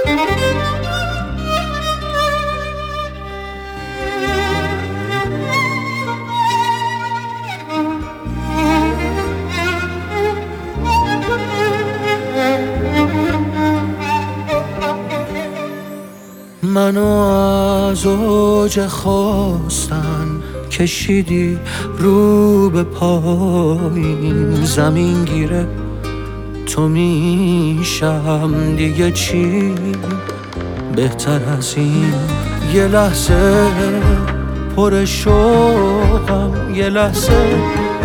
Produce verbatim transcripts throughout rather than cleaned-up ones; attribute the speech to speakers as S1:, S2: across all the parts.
S1: منو از اوج خواستن کشیدی رو به پایین، زمین گیره تو میشم دیگه چی بهتر از این. یه لحظه پر شوقم، یه لحظه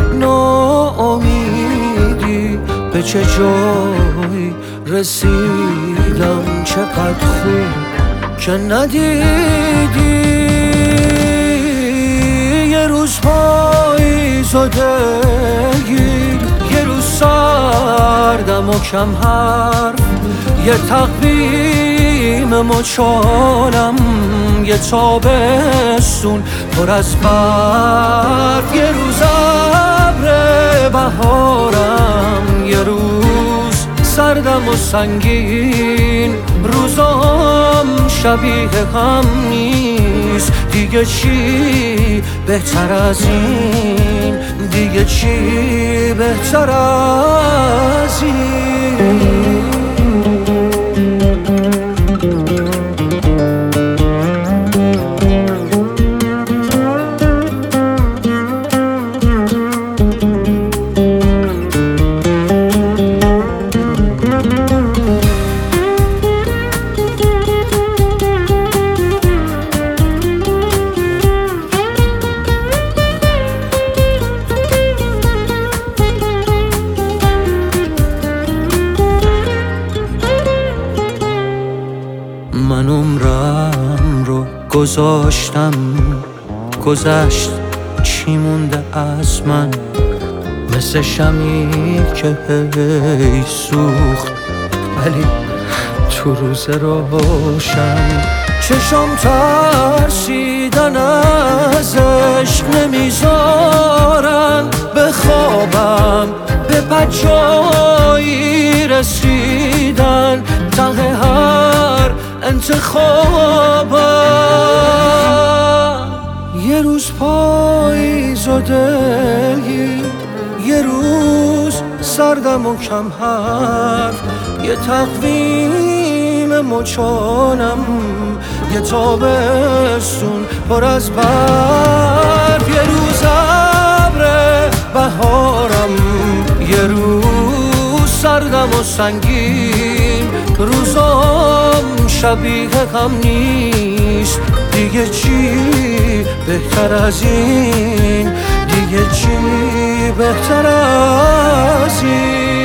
S1: ناامیدی، به چه جایی رسیدم، چقدر خوب که ندیدی. یه روز پاییزو دلگیر، یه روز سردم و کم حرف، یه تقویم مچالم، یه تابستون پر از برف، یه روز ابر بهارم، یه روز سردم و سنگین. روزام شبیه هم نیست، دیگه چی بهتر از این، دیگه چی بهتر از این. من عمرم رو گذاشتم گذشت، چی مونده از من؟ مثل شمعی که هی سوخت ولی تو روز روشن. چشم ترسیدن از عشق نمیذارن بخوابم، به بجایی رسیدن ته هر انتخابم. یه روز پاییز و دلگیر، یه روز سردم و کم حرف، یه تقویم مچالم، یه تابستون پر از برف، یه روز ابر بهارم، یه روز سردم و سنگین. روزام شبیه هم نیست، دیگه چی بهتر از این، دیگه چی بهتر از این.